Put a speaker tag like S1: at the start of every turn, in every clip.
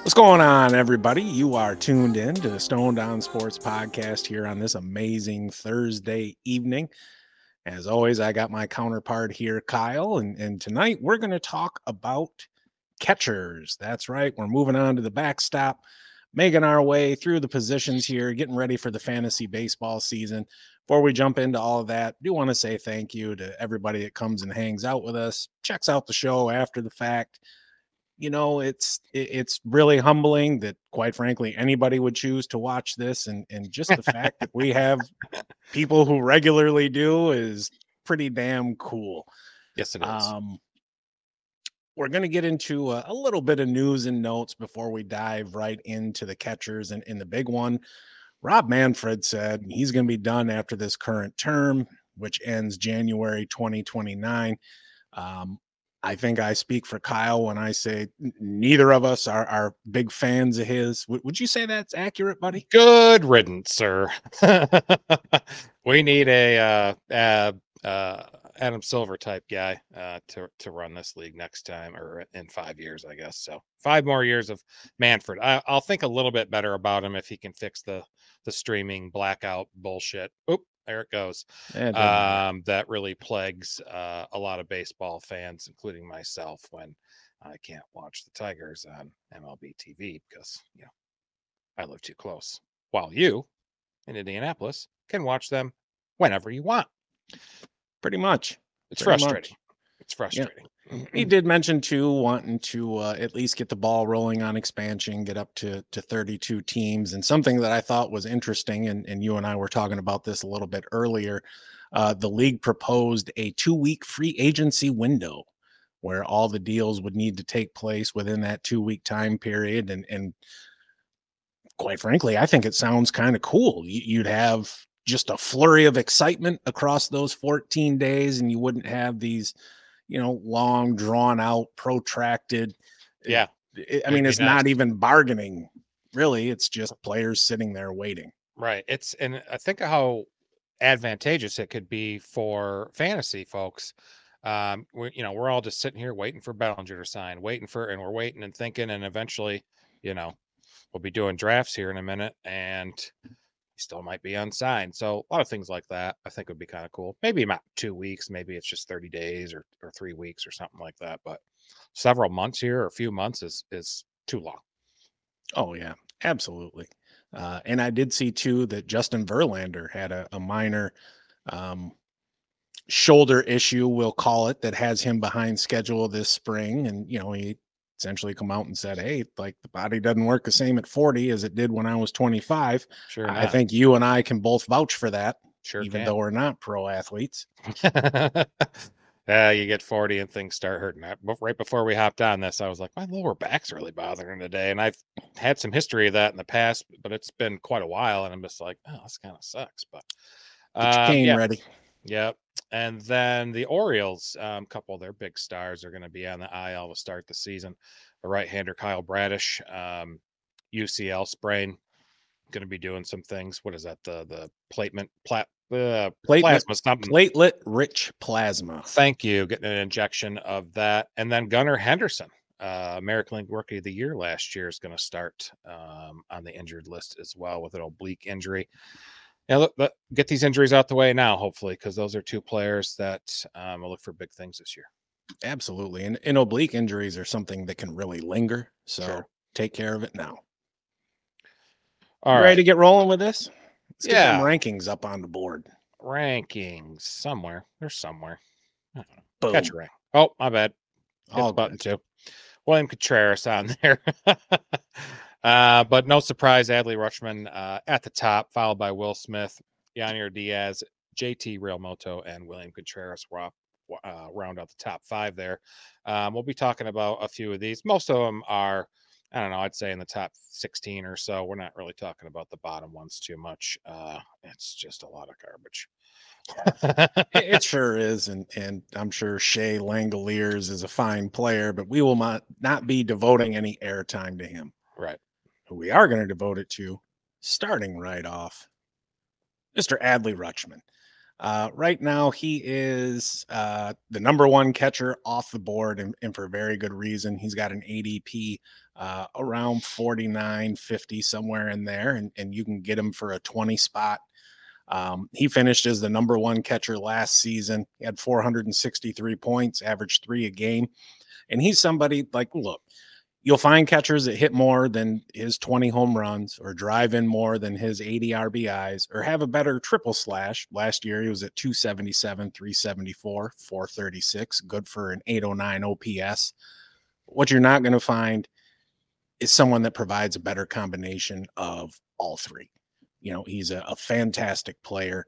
S1: What's going on, everybody? You are tuned in to the Stoned On Sports podcast here on this amazing Thursday evening. As always, I got my counterpart here, Kyle, and tonight we're going to talk about catchers. That's right. We're moving on to the backstop, making our way through the positions here, getting ready for the fantasy baseball season. Before we jump into all of that, I do want to say thank you to everybody that comes and hangs out with us, checks out the show after the fact. It's really humbling that, quite frankly, anybody would choose to watch this, and just the fact that we have people who regularly do is pretty damn cool.
S2: Yes, it is.
S1: um we're going to get into a little bit of news and notes before we dive right into the catchers, and in the big one, Rob Manfred said he's going to be done after this current term, which ends January 2029. um, I think I speak for Kyle when I say neither of us are big fans of his. Would you say that's accurate, buddy?
S2: Good riddance, sir. We need a Adam Silver type guy to run this league next time, or in 5 years, I guess. So 5 more years of Manfred. I'll think a little bit better about him if he can fix the streaming blackout bullshit. Oop, there it goes.
S1: It doesn't matter.
S2: That really plagues a lot of baseball fans, including myself, when I can't watch the Tigers on MLB TV because I live too close. While you in Indianapolis can watch them whenever you want.
S1: Pretty much.
S2: It's
S1: Pretty
S2: frustrating.
S1: much.
S2: It's
S1: Yeah.
S2: frustrating.
S1: He did mention too wanting to at least get the ball rolling on expansion, get up to 32 teams, and something that I thought was interesting, and you and I were talking about this a little bit earlier. The league proposed a 2-week free agency window where all the deals would need to take place within that 2-week time period, and quite frankly, I think it sounds kind of cool. You'd have just a flurry of excitement across those 14 days, and you wouldn't have these, long, drawn out, protracted. uh,
S2: Yeah,
S1: I
S2: it'd
S1: mean,
S2: be
S1: it's
S2: nice.
S1: not even bargaining, really. It's just players sitting there waiting.
S2: Right. And I think of how advantageous it could be for fantasy folks. We're all just sitting here waiting for Bellinger to sign, and we're waiting and thinking, and eventually, you know, we'll be doing drafts here in a minute, and he still might be unsigned. So a lot of things like that I think would be kind of cool. Maybe not 2 weeks, maybe it's just 30 days or 3 weeks or something like that. But several months here or a few months is too long.
S1: Oh yeah, absolutely. And I did see too that Justin Verlander had a minor um, shoulder issue, we'll call it, that has him behind schedule this spring. And, he essentially come out and said, hey, like, the body doesn't work the same at 40 as it did when I was 25.
S2: Sure
S1: I
S2: not.
S1: think you and I can both vouch for that,
S2: Sure
S1: even
S2: can.
S1: though we're not pro athletes.
S2: Yeah, you get 40 and things start hurting. Right before we hopped on this, I was like, my lower back's really bothering today. And I've had some history of that in the past, but it's been quite a while. And I'm just like, oh, this kind of sucks. But
S1: Get your cane
S2: yeah,
S1: ready.
S2: yeah. And then the Orioles, a couple of their big stars are going to be on the IL to start the season. The right-hander Kyle Bradish, UCL sprain, going to be doing some things. What is that? The
S1: Platelet,
S2: plasma something.
S1: platelet rich plasma.
S2: Thank you. Getting an injection of that, and then Gunnar Henderson, American League Rookie of the Year last year, is going to start on the injured list as well with an oblique injury. Yeah, look, get these injuries out the way now, hopefully, because those are two players that will look for big things this year.
S1: Absolutely. And oblique injuries are something that can really linger.
S2: Sure.
S1: So take care of it now.
S2: All
S1: You ready
S2: right.
S1: to get rolling with this? Let's get them
S2: Yeah.
S1: rankings up on the board.
S2: Rankings somewhere. There's somewhere. I don't know. Catch
S1: Boom.
S2: a rank. Oh, my bad. Hit
S1: All
S2: the button
S1: good.
S2: too. William Contreras on there. But no surprise, Adley Rutschman at the top, followed by Will Smith, Yanier Diaz, JT Realmoto, and William Contreras round out the top five there. We'll be talking about a few of these. Most of them are, I don't know, I'd say in the top 16 or so. We're not really talking about the bottom ones too much. It's just a lot of garbage.
S1: It sure is, and I'm sure Shea Langoliers is a fine player, but we will not be devoting any airtime to him.
S2: Right.
S1: Who we are going to devote it to, starting right off, Mr. Adley Rutschman. Right now, he is the number one catcher off the board, and for very good reason. He's got an ADP around 49, 50, somewhere in there, and you can get him for a 20 spot. He finished as the number one catcher last season. He had 463 points, averaged 3 a game. And he's somebody like, look, you'll find catchers that hit more than his 20 home runs or drive in more than his 80 RBIs or have a better triple slash. Last year, he was at 277, 374, 436, good for an 809 OPS. What you're not going to find is someone that provides a better combination of all three. He's a fantastic player.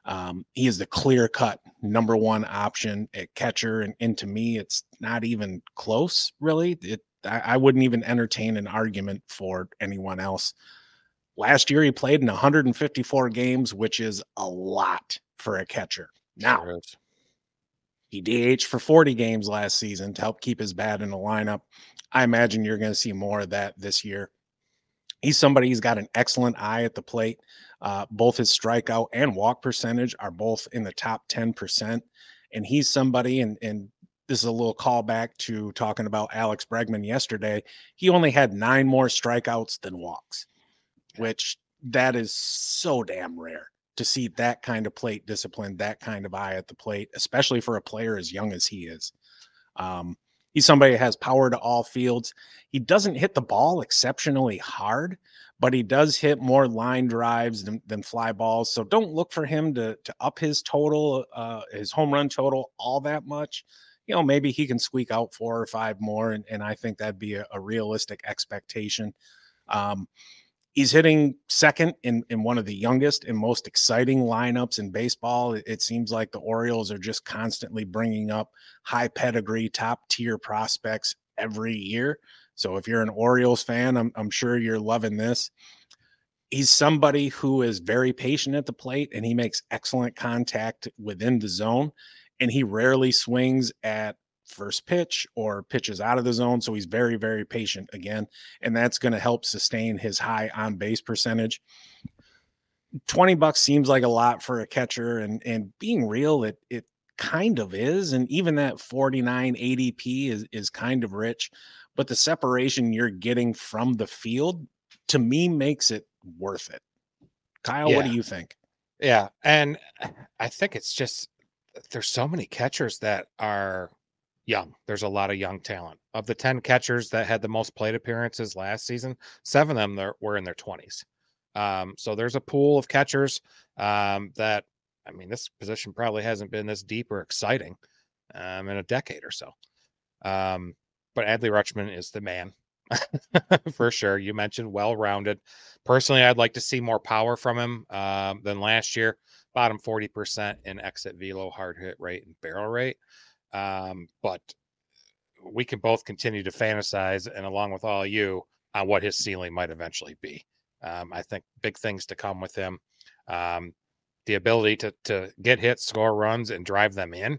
S1: He is the clear cut number one option at catcher. And to me, it's not even close, really. I wouldn't even entertain an argument for anyone else. Last year, he played in 154 games, which is a lot for a catcher. Now,
S2: Sure is.
S1: he DH for 40 games last season to help keep his bat in the lineup. I imagine you're going to see more of that this year. He's somebody who's got an excellent eye at the plate. Both his strikeout and walk percentage are both in the top 10%. And he's somebody, and this is a little callback to talking about Alex Bregman yesterday. He only had 9 more strikeouts than walks, which that is so damn rare to see that kind of plate discipline, that kind of eye at the plate, especially for a player as young as he is. Um, he's somebody that has power to all fields. He doesn't hit the ball exceptionally hard, but he does hit more line drives than fly balls. So don't look for him to up his total, his home run total all that much. Maybe he can squeak out 4 or 5 more, and I think that'd be a realistic expectation. Um, He's hitting second in one of the youngest and most exciting lineups in baseball. It seems like the Orioles are just constantly bringing up high pedigree, top tier prospects every year. So if you're an Orioles fan, I'm sure you're loving this. He's somebody who is very patient at the plate and he makes excellent contact within the zone. And he rarely swings at first pitch or pitches out of the zone. So he's very, very patient again. And that's going to help sustain his high on base percentage. $20 seems like a lot for a catcher. And being real, it kind of is. And even that 49 ADP is kind of rich. But the separation you're getting from the field to me makes it worth it. Kyle, what
S2: Yeah.
S1: do you think?
S2: Yeah. And I think it's just there's so many catchers that are young. There's a lot of young talent. Of the 10 catchers that had the most plate appearances last season, 7 of them were in their 20s. So there's a pool of catchers that, I mean, this position probably hasn't been this deep or exciting in a decade or so. But Adley Rutschman is the man for sure. You mentioned well-rounded. Personally, I'd like to see more power from him than last year. Bottom 40% in exit velo, hard hit rate, and barrel rate. But we can both continue to fantasize, and along with all you, on what his ceiling might eventually be. I think big things to come with him. The ability to get hits, score runs, and drive them in.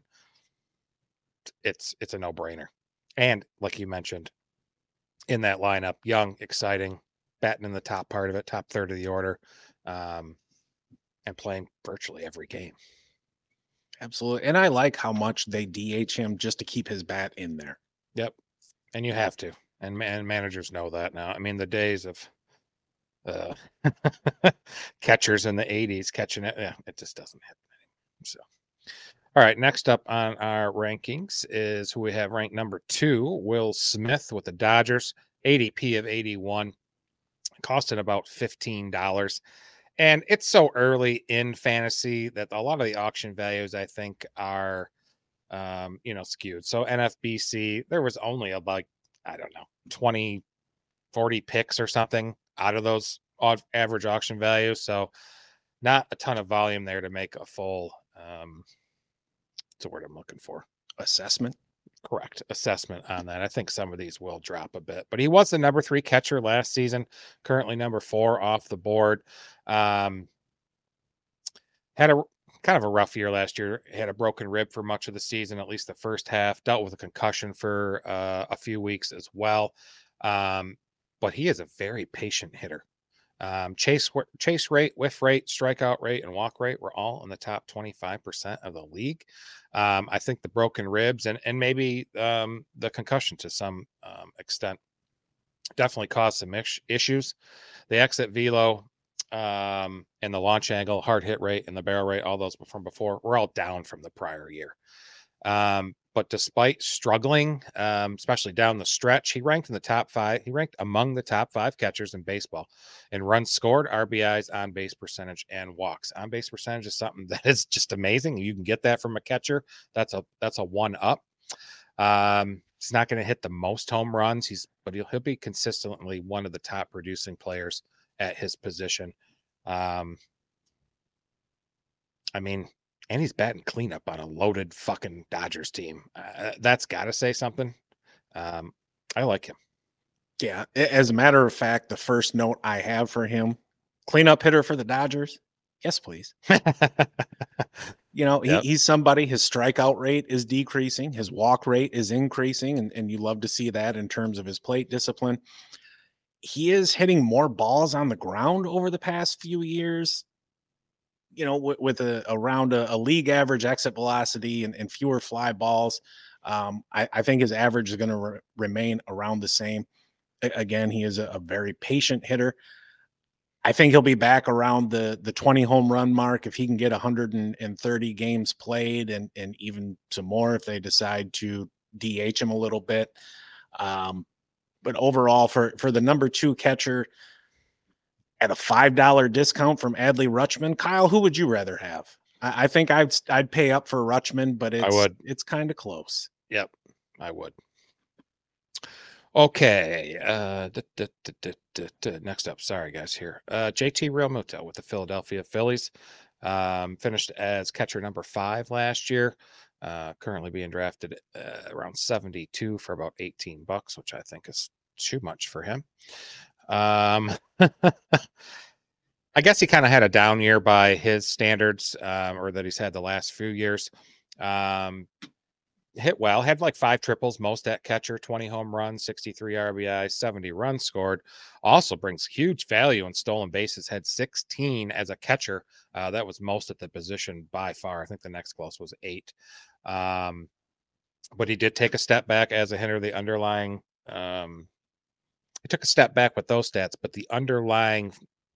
S2: It's a no-brainer. And like you mentioned, in that lineup, young, exciting, batting in the top part of it, top third of the order, and playing virtually every game.
S1: Absolutely. And I like how much they DH him just to keep his bat in there.
S2: Yep. And you have to. And managers know that now. I mean, the days of uh, catchers in the 80s catching it, yeah, it just doesn't happen anymore. So, all right. Next up on our rankings is who we have ranked number 2, Will Smith with the Dodgers, ADP of 81, costing about $15. And it's so early in fantasy that a lot of the auction values, I think, are skewed. So NFBC, there was only like, I don't know, 20, 40 picks or something out of those average auction values. So not a ton of volume there to make a full, what's the word I'm looking for?
S1: Assessment.
S2: Correct assessment on that. I think some of these will drop a bit, but he was the number 3 catcher last season, currently number 4 off the board. Had a kind of a rough year last year. Had a broken rib for much of the season, at least the first half. Dealt with a concussion for a few weeks as well. But he is a very patient hitter. Chase rate, whiff rate, strikeout rate, and walk rate were all in the top 25% of the league. I think the broken ribs and maybe the concussion to some extent definitely caused some issues. The exit velo and the launch angle, hard hit rate, and the barrel rate, all those from before, were all down from the prior year. But despite struggling, especially down the stretch, he ranked in the top 5. He ranked among the top 5 catchers in baseball in runs scored, RBIs, on base percentage, and walks. On base percentage is something that is just amazing. You can get that from a catcher. That's a one up. He's not going to hit the most home runs. But he'll be consistently one of the top producing players at his position. I mean, and he's batting cleanup on a loaded fucking Dodgers team. That's got to say something. I like him.
S1: Yeah. As a matter of fact, the first note I have for him, cleanup hitter for the Dodgers. Yes, please.
S2: Yep.
S1: He's somebody, his strikeout rate is decreasing, his walk rate is increasing, and you love to see that in terms of his plate discipline. He is hitting more balls on the ground over the past few years, with around a league average exit velocity and fewer fly balls. I think his average is going to remain around the same. Again, he is a very patient hitter. I think he'll be back around the 20 home run mark if he can get 130 games played and even some more if they decide to DH him a little bit. But overall, for the number 2 catcher at a $5 discount from Adley Rutschman, Kyle, who would you rather have? I think I'd pay up for Rutschman, but it's kind of close.
S2: Yep, I would. Okay. Next up, sorry guys here. JT Realmuto with the Philadelphia Phillies. Finished as catcher number 5 last year. Currently being drafted around 72 for about $18, which I think is too much for him. I guess he kind of had a down year by his standards, or that he's had the last few years. Hit well, had like 5 triples, most at catcher, 20 home runs, 63 RBI, 70 runs scored. Also brings huge value in stolen bases, had 16 as a catcher. That was most at the position by far. I think the next close was 8. But he did take a step back as a hitter. The underlying, he took a step back with those stats, but the underlying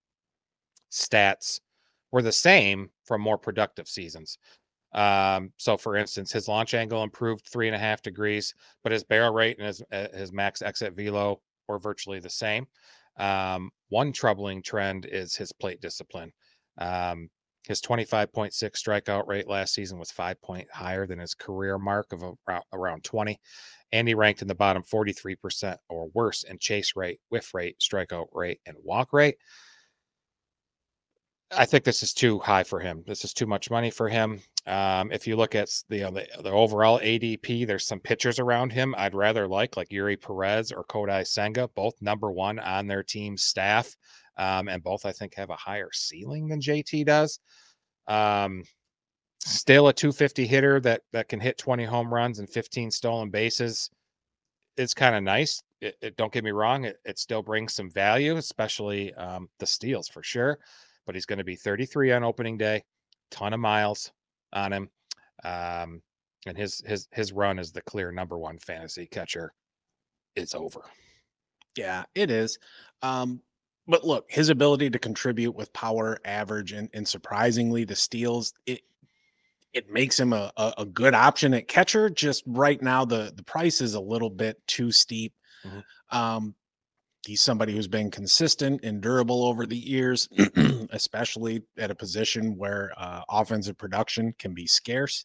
S2: stats were the same from more productive seasons. So for instance, his launch angle improved 3.5 degrees, but his barrel rate and his max exit velo were virtually the same. One troubling trend is his plate discipline. His 25.6 strikeout rate last season was 5 points higher than his career mark of around 20. And he ranked in the bottom 43% or worse in chase rate, whiff rate, strikeout rate, and walk rate. I think this is too high for him. This is too much money for him. If you look at the overall ADP, there's some pitchers around him I'd rather like Yuri Perez or Kodai Senga, both number 1 on their team's staff, and both I think have a higher ceiling than JT does. Still a 250 hitter that can hit 20 home runs and 15 stolen bases. It's kind of nice. Don't get me wrong. It still brings some value, especially the steals for sure. But he's going to be 33 on opening day, ton of miles on him. And his run as the clear number 1 fantasy catcher is over.
S1: Yeah, it is. But look, his ability to contribute with power, average, and surprisingly the steals, it makes him a good option at catcher. Just right now, the price is a little bit too steep. Mm-hmm. He's somebody who's been consistent and durable over the years, especially at a position where offensive production can be scarce.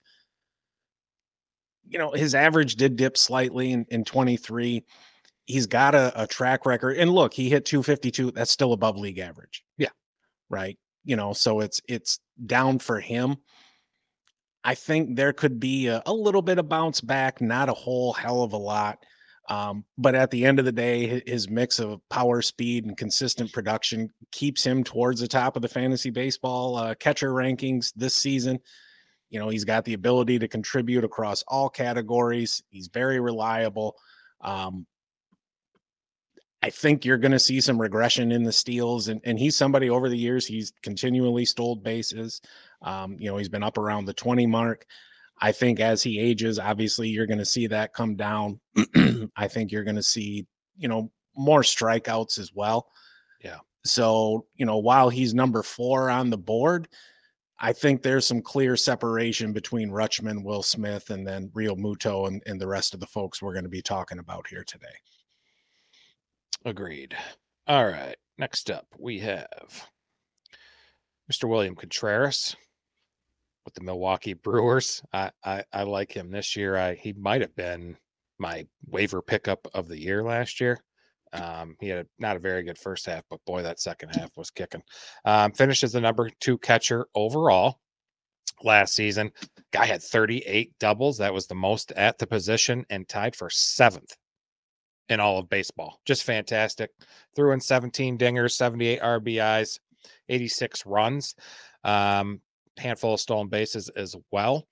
S1: His average did dip slightly in 23. He's got a track record. And look, he hit 252. That's still above league average.
S2: Yeah.
S1: Right. So it's down for him. I think there could be a little bit of bounce back, not a whole hell of a lot. But at the end of the day, his mix of power, speed, and consistent production keeps him towards the top of the fantasy baseball catcher rankings this season. He's got the ability to contribute across all categories. He's very reliable. I think you're going to see some regression in the steals, and he's somebody over the years, he's continually stole bases. He's been up around the 20 mark. I think as he ages, obviously you're going to see that come down. I think you're going to see, more strikeouts as well.
S2: Yeah.
S1: So, while he's number 4 on the board, I think there's some clear separation between Rutschman, Will Smith, and then Real Muto and the rest of the folks we're going to be talking about here today.
S2: Agreed. All right. Next up, we have Mr. William Contreras with the Milwaukee Brewers. I like him this year. He might have been my waiver pickup of the year last year. He had not a very good first half, but boy, that second half was kicking. Finished as the number 2 catcher overall last season. Guy had 38 doubles. That was the most at the position and tied for 7th in all of baseball. Just fantastic. Threw in 17 dingers, 78 RBIs, 86 runs, handful of stolen bases as well.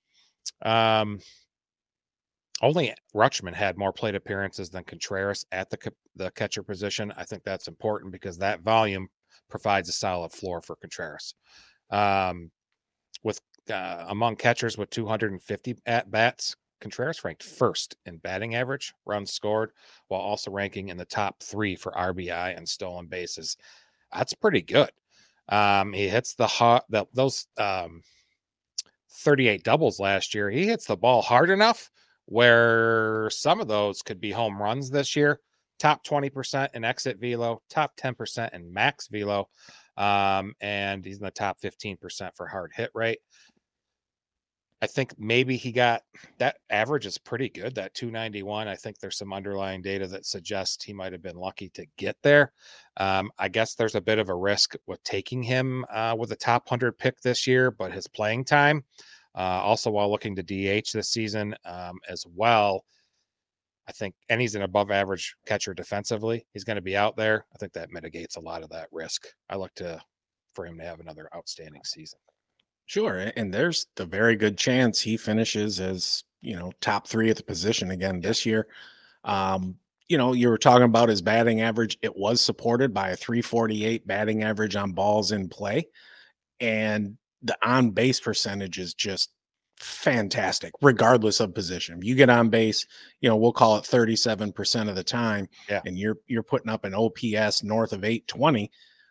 S2: Only Rutschman had more plate appearances than Contreras at the catcher position. I think that's important because that volume provides a solid floor for Contreras. With among catchers with 250 at bats, Contreras ranked 1st in batting average, runs scored, while also ranking in the top 3 for RBI and stolen bases. That's pretty good. He hits those 38 doubles last year. He hits the ball hard enough where some of those could be home runs this year. Top 20% in exit velo, top 10% in max velo, and he's in the top 15% for hard hit rate. I think maybe he got that average is pretty good, that 291. I think there's some underlying data that suggests he might have been lucky to get there. I guess there's a bit of a risk with taking him with a top 100 pick this year, but his playing time, also while looking to DH this season as well, I think, and he's an above average catcher defensively. He's going to be out there. I think that mitigates a lot of that risk. I look for him to have another outstanding season.
S1: Sure. And there's the very good chance he finishes as, top 3 at the position again this year. You were talking about his batting average. It was supported by a 348 batting average on balls in play. And the on base percentage is just fantastic, regardless of position. If you get on base, we'll call it 37% of the time, and you're putting up an OPS north of 820.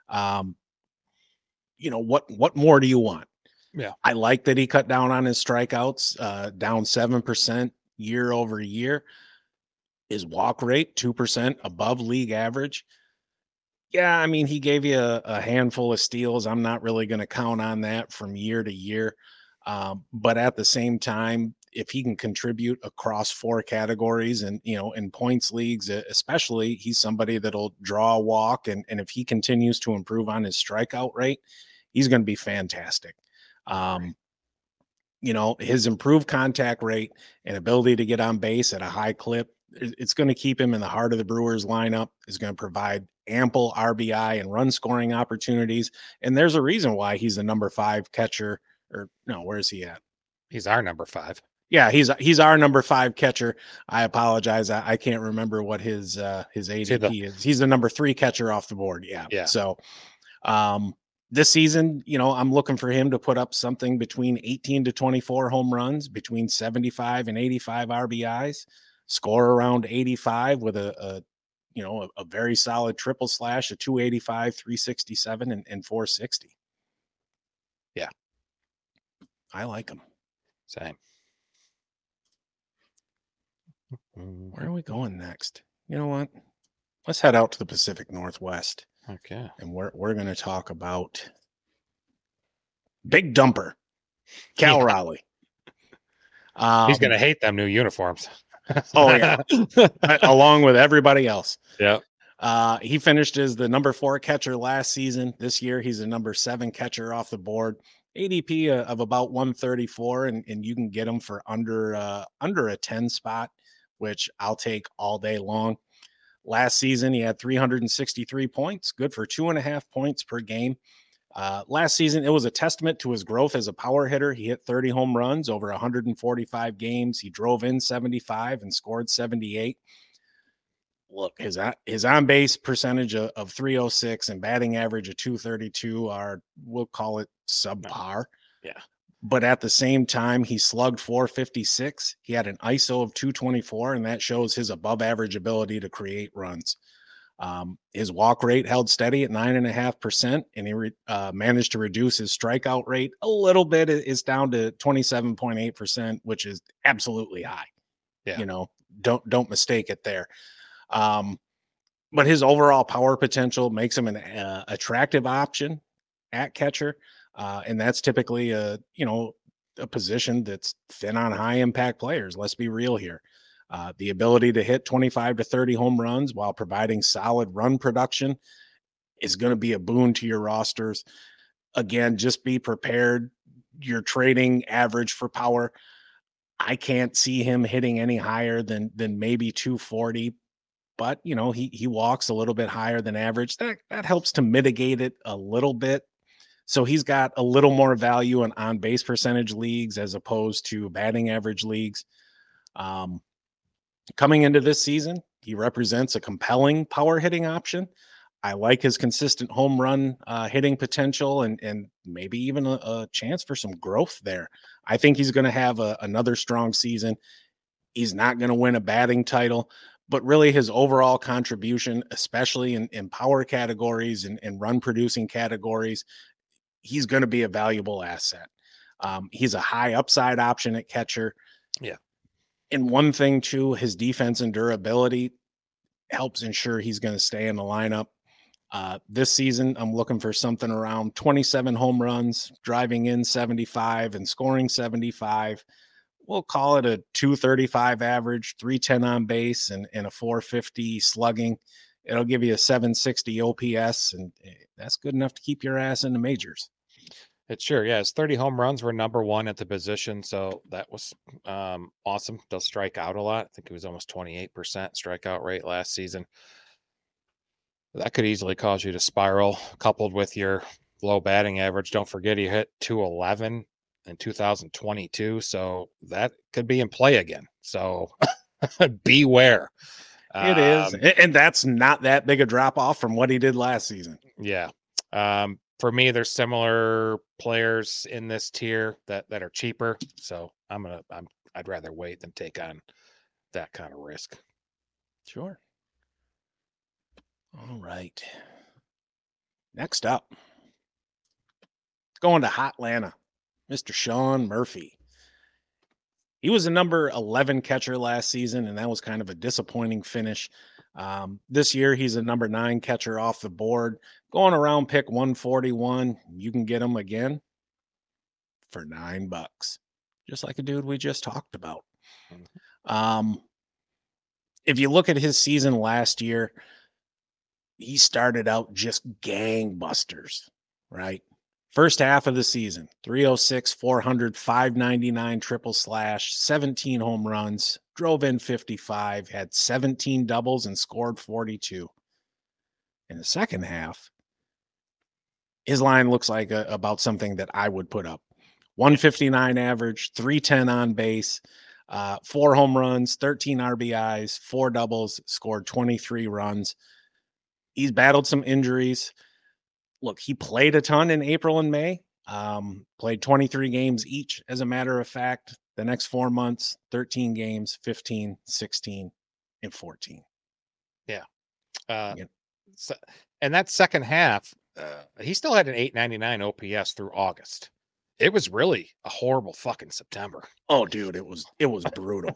S1: What more do you want?
S2: Yeah.
S1: I like that he cut down on his strikeouts, down 7% year over year. His walk rate, 2% above league average. Yeah, I mean, he gave you a handful of steals. I'm not really going to count on that from year to year. But at the same time, if he can contribute across 4 categories and, in points leagues, especially, he's somebody that'll draw a walk. And if he continues to improve on his strikeout rate, he's going to be fantastic. His improved contact rate and ability to get on base at a high clip, it's going to keep him in the heart of the Brewers lineup, is going to provide ample RBI and run scoring opportunities. And there's a reason why he's the number 5 catcher, or no, where is he at?
S2: He's our number 5.
S1: Yeah, he's our number 5 catcher. I apologize. I can't remember what his ADP is. He's the number 3 catcher off the board. Yeah. So, this season, I'm looking for him to put up something between 18 to 24 home runs, between 75 and 85 RBIs, score around 85 with a very solid triple slash, a 285, 367, and 460.
S2: Yeah.
S1: I like him.
S2: Same.
S1: Where are we going next? You know what? Let's head out to the Pacific Northwest.
S2: Okay.
S1: And we're going to talk about Big Dumper, Cal Raleigh.
S2: He's going to hate them new uniforms.
S1: Oh, yeah. Along with everybody else.
S2: Yeah.
S1: He finished as the number 4 catcher last season. This year, he's a number 7 catcher off the board. ADP of about 134, and you can get him for under a 10 spot, which I'll take all day long. Last season, he had 363 points, good for 2.5 points per game. Last season, it was a testament to his growth as a power hitter. He hit 30 home runs over 145 games. He drove in 75 and scored 78. Look, his on base percentage of 306 and batting average of 232 are, we'll call it
S2: No.
S1: subpar.
S2: Yeah.
S1: But at the same time, he slugged 456. He had an ISO of 224, and that shows his above average ability to create runs. His walk rate held steady at 9.5%, and he managed to reduce his strikeout rate a little bit. It's down to 27.8%, which is absolutely high.
S2: Yeah.
S1: You know, don't mistake it there. Um, but his overall power potential makes him an attractive option at catcher, and that's typically a position that's thin on high impact players. Let's be real here. The ability to hit 25 to 30 home runs while providing solid run production is going to be a boon to your rosters. Again, just be prepared. You're trading average for power. I can't see him hitting any higher than maybe 240, but he walks a little bit higher than average. That helps to mitigate it a little bit. So he's got a little more value in on base percentage leagues as opposed to batting average leagues. Um, Coming into this season, he represents a compelling power hitting option. I like his consistent home run hitting potential and maybe even a chance for some growth there. I think he's going to have another strong season. He's not going to win a batting title, but really his overall contribution, especially in power categories and run producing categories, he's going to be a valuable asset. He's a high upside option at catcher.
S2: Yeah.
S1: And one thing too, his defense and durability helps ensure he's going to stay in the lineup. This season, I'm looking for something around 27 home runs, driving in 75 and scoring 75. We'll call it a 235 average, 310 on base, and a 450 slugging. It'll give you a 760 OPS, and that's good enough to keep your ass in the majors.
S2: It sure, yeah. His 30 home runs were number one at the position, so that was awesome. They'll strike out a lot. I think it was almost 28% strikeout rate last season. That could easily cause you to spiral, coupled with your low batting average. Don't forget he hit 211 in 2022, so that could be in play again. So beware.
S1: It is,
S2: Um,
S1: and that's not that big a drop off from what he did last season.
S2: yeah. For me, there's similar players in this tier that are cheaper. So I'd rather wait than take on that kind of risk.
S1: Sure. All right. Next up, going to Hotlanta, Mr. Sean Murphy. He was a number 11 catcher last season, and that was kind of a disappointing finish. This year, he's a number 9 catcher off the board, going around pick 141. You can get him again for $9, just like a dude we just talked about.
S2: Mhm.
S1: If you look at his season last year, he started out just gangbusters, right? First half of the season, 306, 400, 599 triple slash, 17 home runs, drove in 55, had 17 doubles, and scored 42. In the second half, his line looks like about something that I would put up. 159 average, 310 on base, 4 home runs, 13 RBIs, 4 doubles, scored 23 runs. He's battled some injuries. Look, he played a ton in April and May. Played 23 games each, as a matter of fact. The next 4 months, 13 games, 15, 16, and 14.
S2: Yeah. Uh,
S1: Yeah.
S2: so, and that second half, he still had an 899 OPS through August. It was really a horrible fucking September.
S1: Oh, dude, it was brutal.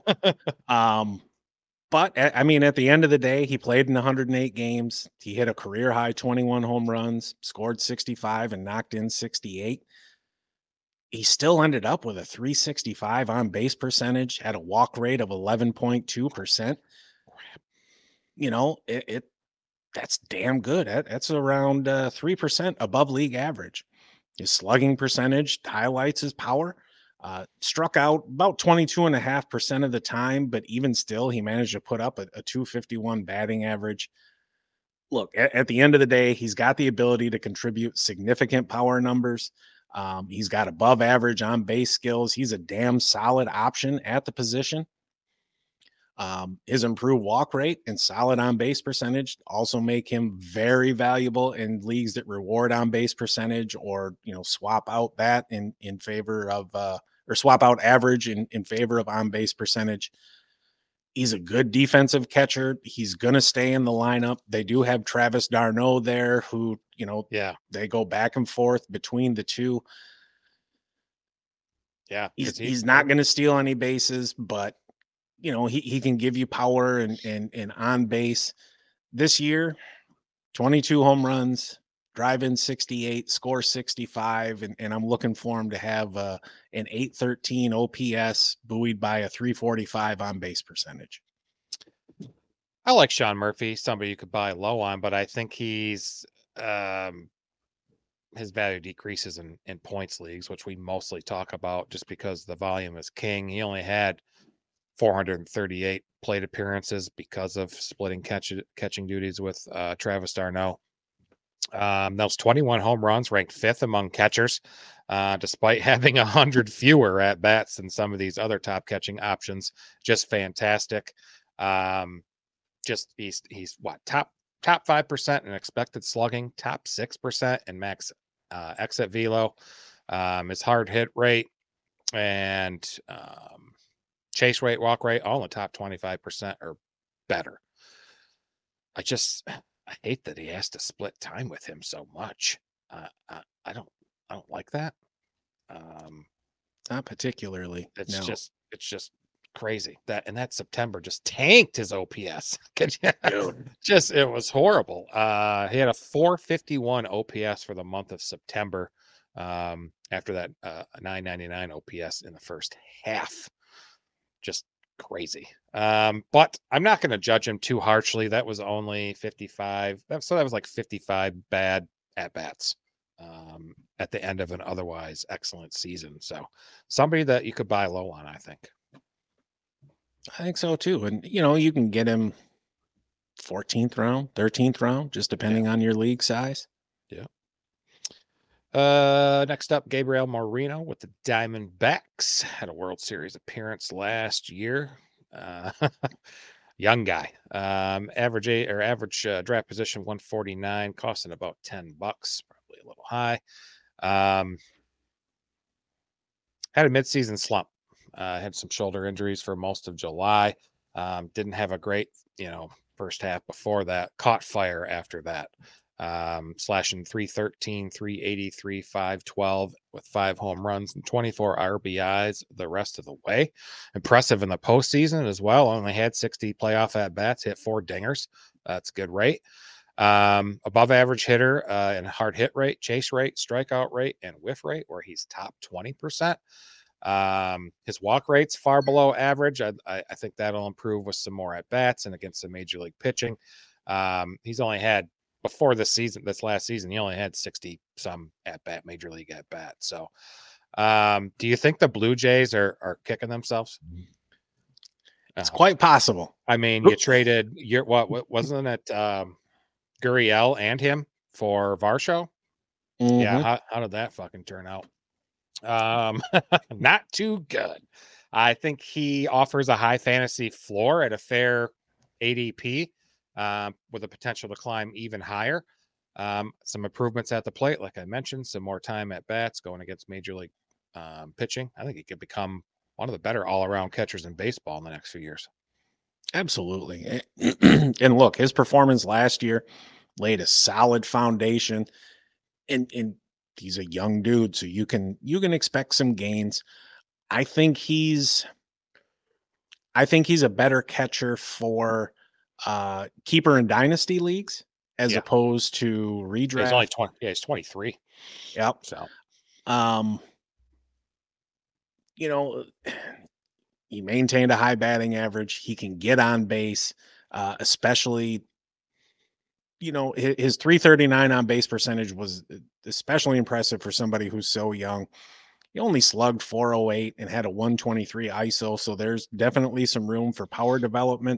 S1: But I mean, at the end of the day, he played in 108 games. He hit a career high 21 home runs, scored 65, and knocked in 68. He still ended up with a 365 on base percentage, had a walk rate of 11.2%. It that's damn good. That's around 3% above league average. His slugging percentage highlights his power. Struck out about 22.5% of the time, but even still, he managed to put up a 251 batting average. Look, at the end of the day, he's got the ability to contribute significant power numbers. He's got above average on base skills. He's a damn solid option at the position. His improved walk rate and solid on base percentage also make him very valuable in leagues that reward on base percentage, or swap out that in favor of or swap out average in favor of on base percentage. He's a good defensive catcher. He's going to stay in the lineup. They do have Travis d'Arnaud there, who
S2: Yeah,
S1: they go back and forth between the two.
S2: yeah.
S1: He's not going to steal any bases, but he can give you power and on base. This year, 22 home runs, drive in 68, score 65, and I'm looking for him to have an 813 OPS buoyed by a 345 on base percentage.
S2: I like Sean Murphy, somebody you could buy low on, but I think um his value decreases in points leagues, which we mostly talk about just because the volume is king. He only had 438 plate appearances because of splitting catching duties with Travis d'Arnaud. Those 21 home runs, ranked fifth among catchers, despite having 100 fewer at bats than some of these other top catching options. Just fantastic. Um, just he's what top 5% in expected slugging, top 6% in max exit velo. His hard hit rate and chase rate, walk rate, all in the top 25% or better. I hate that he has to split time with him so much. I don't like that. Um,
S1: Not particularly.
S2: it's
S1: No.
S2: just crazy that September just tanked his OPS.
S1: Dude.
S2: Just it was horrible. He had a 451 OPS for the month of September. After that 999 OPS in the first half. Just crazy. But I'm not going to judge him too harshly. That was only 55. So that was like 55 bad at bats at the end of an otherwise excellent season. So somebody that you could buy low on, I think.
S1: I think so too. And you can get him 14th round, 13th round, just depending on your league size.
S2: Yeah. Next up, Gabriel Moreno with the Diamondbacks had a World Series appearance last year. Young guy. Average draft position 149, costing about $10, probably a little high. Had a midseason slump. Had some shoulder injuries for most of July. Didn't have a great, first half before that. Caught fire after that. Slashing 313, 383, 512 with 5 home runs and 24 RBIs the rest of the way. Impressive in the postseason as well. Only had 60 playoff at bats, hit 4 dingers. That's a good rate. Above average hitter in hard hit rate, chase rate, strikeout rate, and whiff rate, where he's top 20%. His walk rate's far below average. I think that'll improve with some more at bats and against some major league pitching. He's only had before this last season, he only had 60 some at bat, major league at bat. So, do you think the Blue Jays are kicking themselves?
S1: It's quite possible.
S2: I mean, you traded what wasn't it Gurriel and him for Varsho?
S1: Mm-hmm.
S2: Yeah, how did that fucking turn out? Not too good. I think he offers a high fantasy floor at a fair ADP, with the potential to climb even higher. Some improvements at the plate, like I mentioned, some more time at bats going against major league pitching. I think he could become one of the better all-around catchers in baseball in the next few years.
S1: Absolutely. And look, his performance last year laid a solid foundation, and he's a young dude, so you can expect some gains. I think he's a better catcher for keeper and dynasty leagues as opposed to redraft.
S2: He's only 20. Yeah, he's 23.
S1: Yep.
S2: So,
S1: he maintained a high batting average. He can get on base, especially, his 339 on base percentage was especially impressive for somebody who's so young. He only slugged 408 and had a 123 ISO, so there's definitely some room for power development.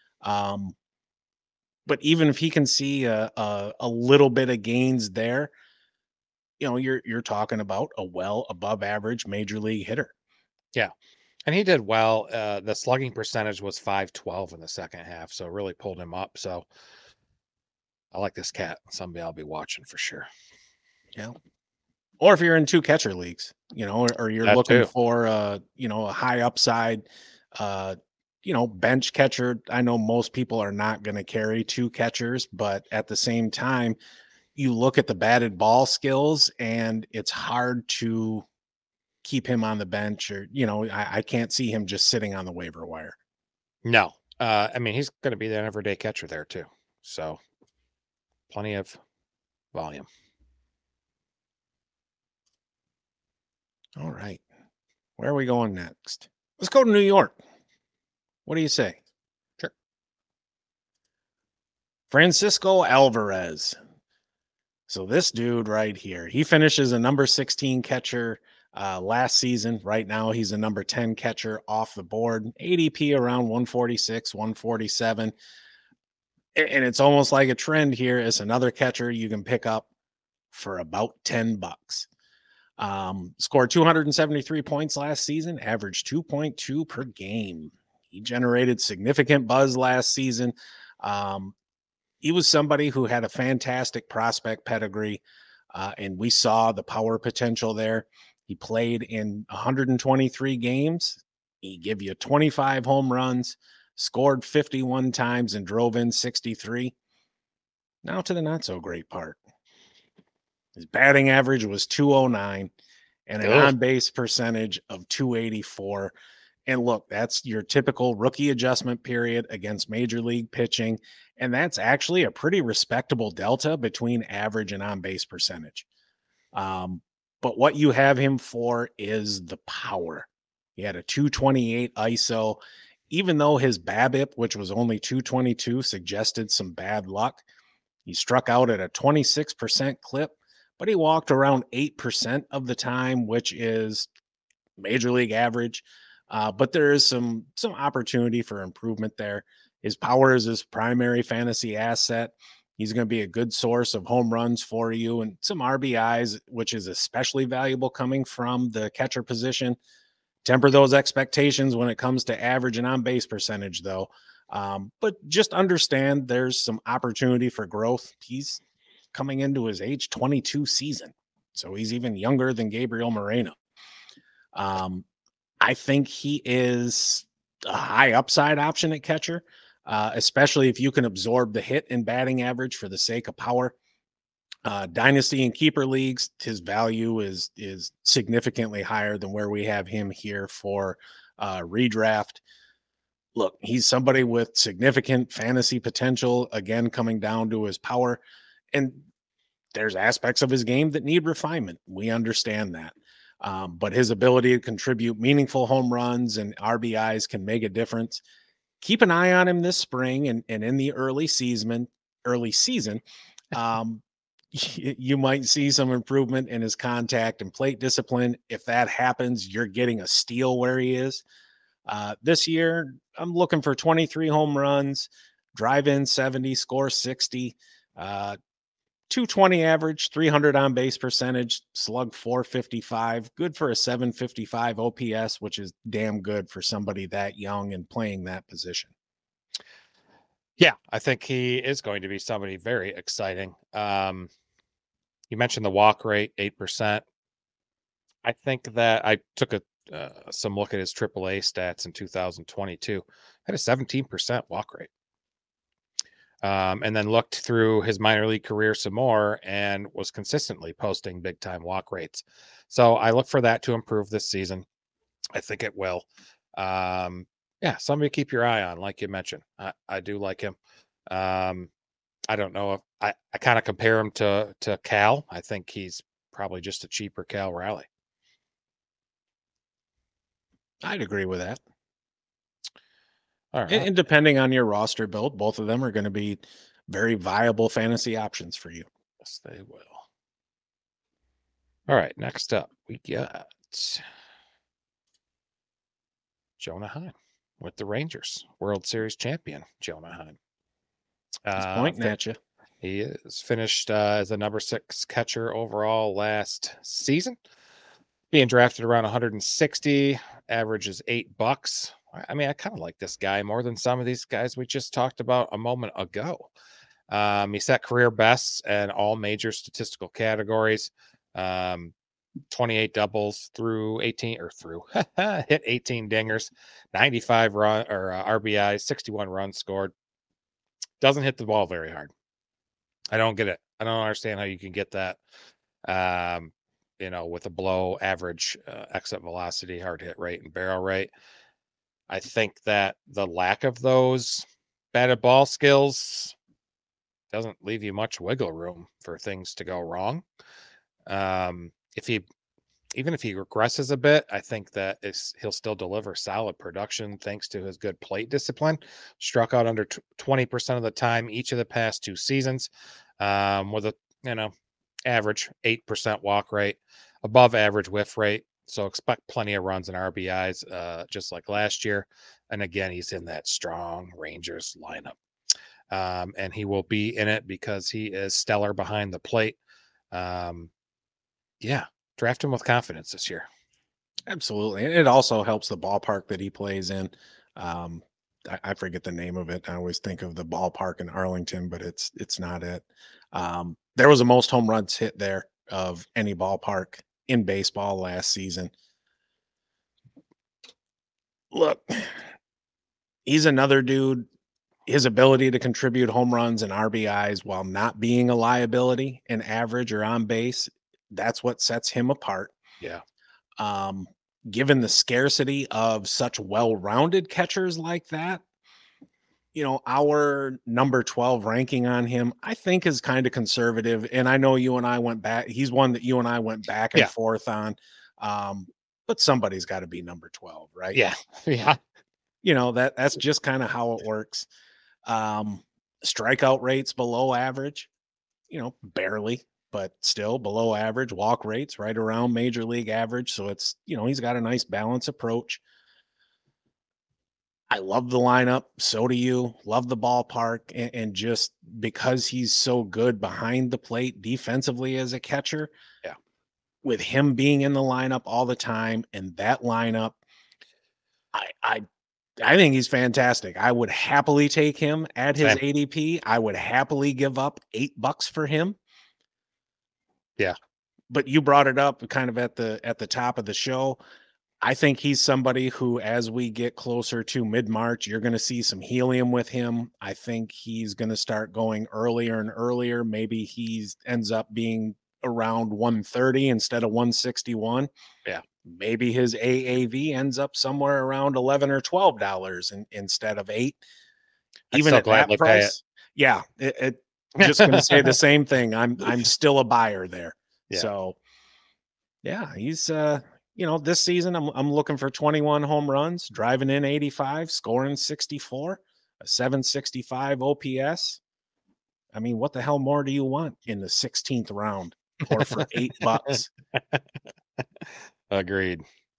S1: But even if he can see a little bit of gains there, you're talking about a well above average major league hitter.
S2: Yeah. And he did well. The slugging percentage was 512 in the second half, so it really pulled him up. So I like this cat. Someday I'll be watching for sure.
S1: Yeah. Or if you're in 2 catcher leagues, or you're
S2: That
S1: looking
S2: too.
S1: for a high upside, uh, bench catcher. I know most people are not going to carry 2 catchers, but at the same time, you look at the batted ball skills and it's hard to keep him on the bench or, I can't see him just sitting on the waiver wire.
S2: No. I mean, he's going to be an everyday catcher there too. So plenty of volume.
S1: All right. Where are we going next? Let's go to New York. What do you say?
S2: Sure.
S1: Francisco Alvarez. So this dude right here, he finishes a number 16 catcher last season. Right now, he's a number 10 catcher off the board. ADP around 146, 147. And it's almost like a trend here. It's another catcher you can pick up for about $10. Scored 273 points last season, averaged 2.2 per game. He generated significant buzz last season. Um, he was somebody who had a fantastic prospect pedigree, and we saw the power potential there. He played in 123 games. He gave you 25 home runs, scored 51 times, and drove in 63. Now to the not so great part. His batting average was 209 and an
S2: Ugh.
S1: on base percentage of 284. And look, that's your typical rookie adjustment period against major league pitching. And that's actually a pretty respectable delta between average and on base percentage. But what you have him for is the power. He had a 228 ISO. Even though his BABIP, which was only 222, suggested some bad luck, he struck out at a 26% clip, but he walked around 8% of the time, which is major league average. But there is some opportunity for improvement there. His power is his primary fantasy asset. He's going to be a good source of home runs for you and some RBIs, which is especially valuable coming from the catcher position. Temper those expectations when it comes to average and on base percentage, though. But just understand there's some opportunity for growth. He's coming into his age 22 season, so he's even younger than Gabriel Moreno. I think he is a high upside option at catcher, especially if you can absorb the hit in batting average for the sake of power. Dynasty and keeper leagues, his value is significantly higher than where we have him here for redraft. Look, he's somebody with significant fantasy potential, again, coming down to his power. And there's aspects of his game that need refinement. We understand that. But his ability to contribute meaningful home runs and RBIs can make a difference. Keep an eye on him this spring and in the early season. Um, you might see some improvement in his contact and plate discipline. If that happens, you're getting a steal where he is. This year, I'm looking for 23 home runs, drive in 70, score 60, 220 average, 300 on base percentage, slug 455, good for a 755 OPS, which is damn good for somebody that young and playing that position.
S2: Yeah, I think he is going to be somebody very exciting. You mentioned the walk rate, 8%. I think that I took some look at his AAA stats in 2022. Had a 17% walk rate. And then looked through his minor league career some more and was consistently posting big time walk rates. So I look for that to improve this season. I think it will. Yeah, somebody to keep your eye on, like you mentioned. I do like him. Um, I don't know if I kind of compare him to Cal. I think he's probably just a cheaper Cal Raleigh.
S1: I'd agree with that.
S2: All
S1: And,
S2: right.
S1: and depending on your roster build, both of them are going to be very viable fantasy options for you.
S2: Yes, they will. All right. Next up, we got Jonah Heim with the Rangers, World Series champion
S1: He's
S2: Jonah Heim.
S1: pointing at you.
S2: He is finished as a number 6 catcher overall last season. being drafted around 160, average is $8. I mean, I kind of like this guy more than some of these guys we just talked about a moment ago. He set career bests in all major statistical categories. Um, 28 doubles through 18 or through hit 18 dingers, 95 run or RBIs, 61 runs scored. Doesn't hit the ball very hard. I don't get it. I don't understand how you can get that. Um, with a below average exit velocity, hard hit rate, and barrel rate. I think that the lack of those batted ball skills doesn't leave you much wiggle room for things to go wrong. If he Even if he regresses a bit, I think that he'll still deliver solid production thanks to his good plate discipline. Struck out under 20% of the time each of the past 2 seasons, with a average 8% walk rate, above average whiff rate. So expect plenty of runs and RBIs, just like last year. And again, he's in that strong Rangers lineup, and he will be in it because he is stellar behind the plate. Um, yeah, draft him with confidence this year.
S1: Absolutely. And it also helps the ballpark that he plays in. Um, I forget the name of it. I always think of the ballpark in Arlington, but it's not it. There was the most home runs hit there of any ballpark in baseball last season. Look, he's another dude. His ability to contribute home runs and RBIs while not being a liability in average or on base, that's what sets him apart.
S2: Yeah.
S1: Um, Given the scarcity of such well-rounded catchers like that, our number 12 ranking on him, I think is kind of conservative. And I know you and I went back. He's one that you and I went back and
S2: Yeah.
S1: forth on. Um, but somebody's got to be number 12, right?
S2: Yeah. Yeah.
S1: That's just kind of how it works. Um, Strikeout rates below average, barely, but still below average. Walk rates right around major league average. So it's, he's got a nice balance approach. I love the lineup. So do you. Love the ballpark. And just because he's so good behind the plate defensively as a catcher,
S2: Yeah.
S1: with him being in the lineup all the time and that lineup, I, I I think he's fantastic. I would happily take him at his
S2: Same.
S1: ADP. I would happily give up $8 for him.
S2: Yeah.
S1: But you brought it up kind of at the top of the show. I think he's somebody who, as we get closer to mid-March, you're going to see some helium with him. I think he's going to start going earlier and earlier. Maybe he ends up being around 130 instead of 161.
S2: Yeah.
S1: Maybe his AAV ends up somewhere around 11 or $12 instead of 8.
S2: I'd
S1: Even
S2: so
S1: at that
S2: gladly pay it.
S1: price, yeah, it just gonna say the same thing. I'm still a buyer there.
S2: Yeah.
S1: So, yeah, he's, this season, I'm looking for 21 home runs, driving in 85, scoring 64, a 765 OPS. I mean, what the hell more do you want in the 16th round or for $8?
S2: Agreed.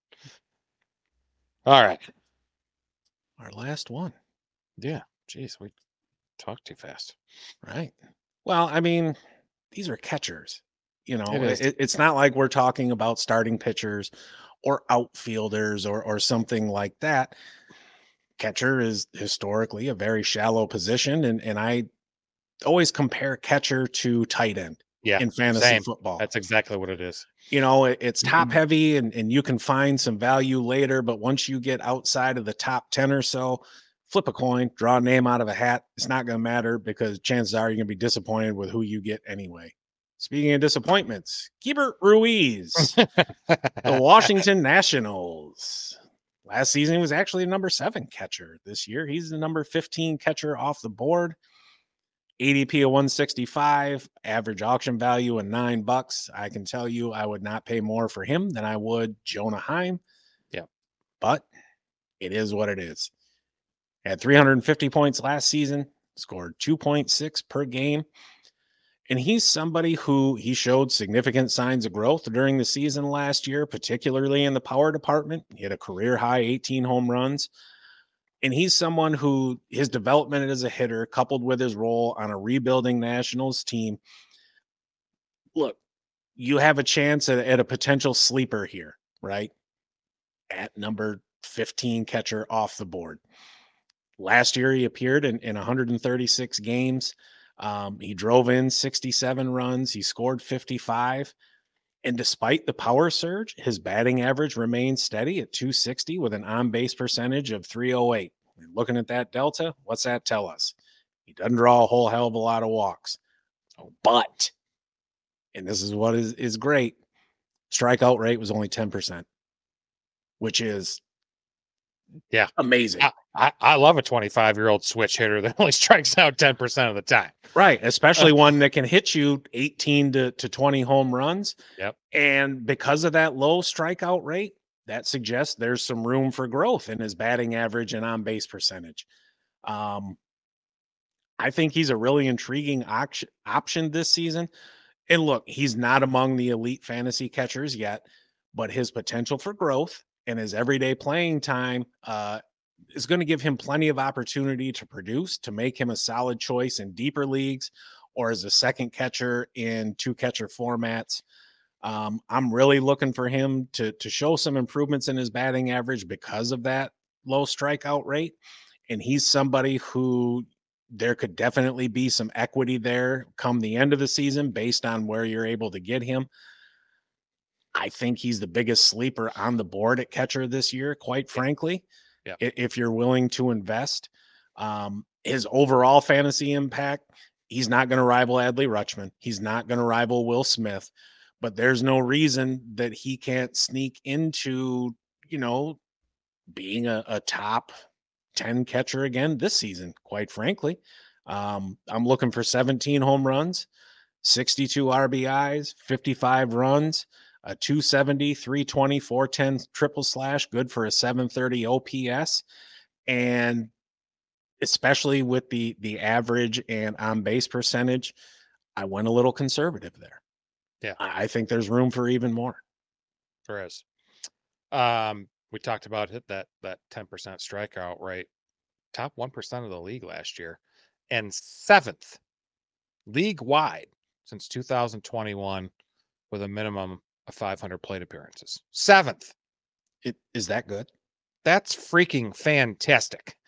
S2: All right.
S1: Our last one,
S2: Yeah. Jeez, we talked too fast.
S1: right? Well, I mean, these are catchers.
S2: It is.
S1: It's not like we're talking about starting pitchers or outfielders or something like that. Catcher is historically a very shallow position, and I always compare catcher to tight end
S2: Yeah.
S1: in fantasy
S2: Same.
S1: football.
S2: That's exactly what it is.
S1: It's top heavy and you can find some value later, but once you get outside of the top 10 or so, flip a coin, draw a name out of a hat. It's not going to matter because chances are you're going to be disappointed with who you get anyway. Speaking of disappointments, Keibert Ruiz, the Washington Nationals. Last season, he was actually a number 7 catcher. This year, he's the number 15 catcher off the board. ADP of 165, average auction value of $9. I can tell you I would not pay more for him than I would Jonah Heim.
S2: Yeah.
S1: But it is what it is. Had 350 points last season, scored 2.6 per game. And he's somebody who he showed significant signs of growth during the season last year, particularly in the power department. He had a career high 18 home runs. And he's someone who his development as a hitter, coupled with his role on a rebuilding Nationals team. Look, you have a chance at a potential sleeper here. right? At number 15 catcher off the board. Last year, he appeared in 136 games. He drove in 67 runs. He scored 55. And despite the power surge, his batting average remains steady at 260 with an on base percentage of 308. And looking at that delta, what's that tell us? He doesn't draw a whole hell of a lot of walks. But, and this is what is great, strikeout rate was only 10%, which is
S2: Yeah.
S1: amazing.
S2: I love a 25-year-old switch hitter that only strikes out 10% of the time.
S1: Right. Especially one that can hit you 18 to 20 home runs.
S2: Yep.
S1: And because of that low strikeout rate, that suggests there's some room for growth in his batting average and on base percentage. I think he's a really intriguing option this season. And look, he's not among the elite fantasy catchers yet, but his potential for growth and his everyday playing time is going to give him plenty of opportunity to produce, to make him a solid choice in deeper leagues or as a second catcher in two catcher formats. I'm really looking for him to show some improvements in his batting average because of that low strikeout rate. And he's somebody who there could definitely be some equity there come the end of the season based on where you're able to get him. I think he's the biggest sleeper on the board at catcher this year, quite frankly.
S2: Yeah.
S1: If you're willing to invest, his overall fantasy impact, he's not going to rival Adley Rutschman. He's not going to rival Will Smith, but there's no reason that he can't sneak into, being a top 10 catcher again this season, quite frankly. I'm looking for 17 home runs, 62 RBIs, 55 runs, a 270, 320, 410 triple slash, good for a 730 OPS. And especially with the average and on base percentage, I went a little conservative there.
S2: Yeah.
S1: I think there's room for even more.
S2: There is. We talked about that 10% strikeout rate, top 1% of the league last year, and 7th league wide since 2021 with a minimum of 500 plate appearances. 7th.
S1: Is that good?
S2: That's freaking fantastic.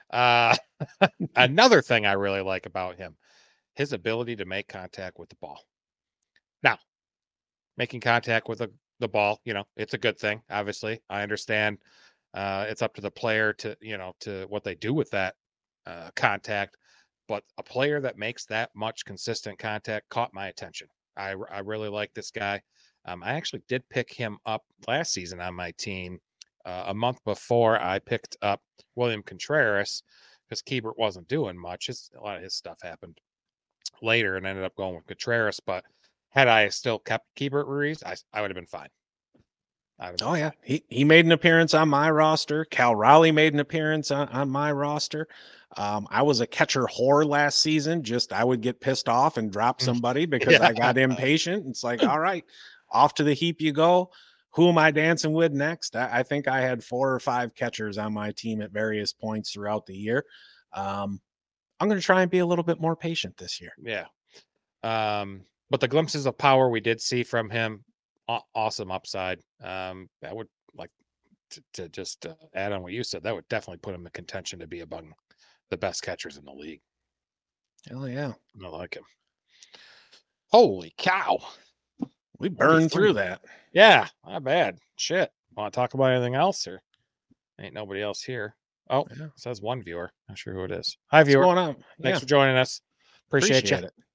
S2: Another thing I really like about him, his ability to make contact with the ball. Now, making contact with the ball, it's a good thing. Obviously, I understand. It's up to the player to what they do with that contact. But a player that makes that much consistent contact caught my attention. I really like this guy. I actually did pick him up last season on my team a month before I picked up William Contreras because Keibert wasn't doing much. A lot of his stuff happened later and ended up going with Contreras. But had I still kept Keibert Ruiz, I would have been fine.
S1: Oh yeah, he made an appearance on my roster. Cal Raleigh made an appearance on my roster. I was a catcher whore last season. Just I would get pissed off and drop somebody because I got impatient. It's like, all right, off to the heap you go. Who am I dancing with next? I think I had 4 or 5 catchers on my team at various points throughout the year. I'm going to try and be a little bit more patient this year.
S2: Yeah. But the glimpses of power we did see from him, awesome upside. I would like to just add on what you said. That would definitely put him in contention to be among the best catchers in the league.
S1: Hell yeah.
S2: I like him. Holy cow.
S1: We burned through that.
S2: Yeah, not bad. Shit. Want to talk about anything else, or ain't nobody else here? Oh, yeah. It says one viewer. Not sure who it is. Hi, viewer.
S1: What's going on?
S2: Thanks for joining us. Appreciate you.
S1: it.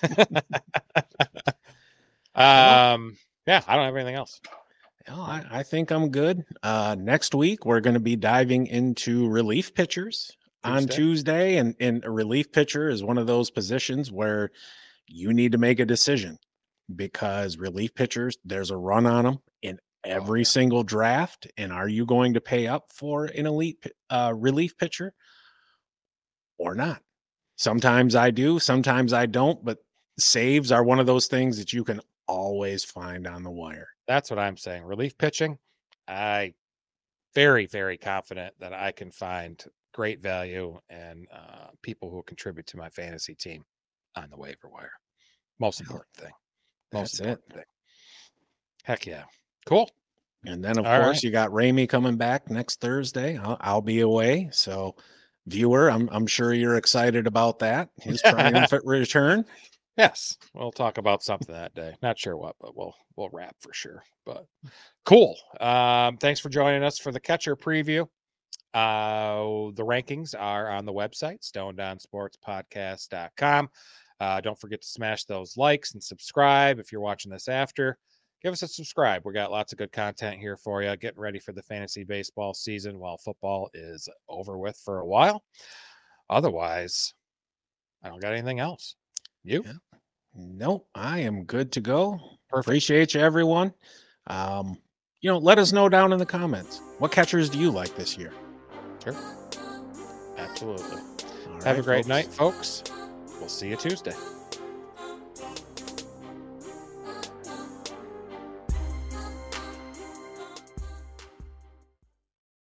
S2: Yeah, I don't have anything else.
S1: Well, I think I'm good. Next week, we're going to be diving into relief pitchers on Tuesday. And a relief pitcher is one of those positions where you need to make a decision because relief pitchers, there's a run on them in every single draft. And are you going to pay up for an elite relief pitcher or not? Sometimes I do, sometimes I don't, but saves are one of those things that you can always find on the wire.
S2: That's what I'm saying. Relief pitching, I very, very confident that I can find great value and people who will contribute to my fantasy team on the waiver wire. Most important thing. Most important thing. Heck yeah. Cool.
S1: And then, of
S2: All
S1: course,
S2: right.
S1: you got Ramey coming back next Thursday. I'll be away. So, viewer, I'm sure you're excited about that. His triumphant return.
S2: Yes, we'll talk about something that day. Not sure what, but we'll wrap for sure. But cool. Thanks for joining us for the catcher preview. The rankings are on the website, stonedownsportspodcast.com. Don't forget to smash those likes and subscribe. If you're watching this after, give us a subscribe. We got lots of good content here for you, getting ready for the fantasy baseball season while football is over with for a while. Otherwise, I don't got anything else. You?
S1: Yeah. Nope, I am good to go.
S2: Perfect.
S1: Appreciate you, everyone. Let us know down in the comments. What catchers do you like this year?
S2: Sure. Absolutely.
S1: All
S2: Have a
S1: right,
S2: great
S1: folks.
S2: night, folks. We'll see you Tuesday.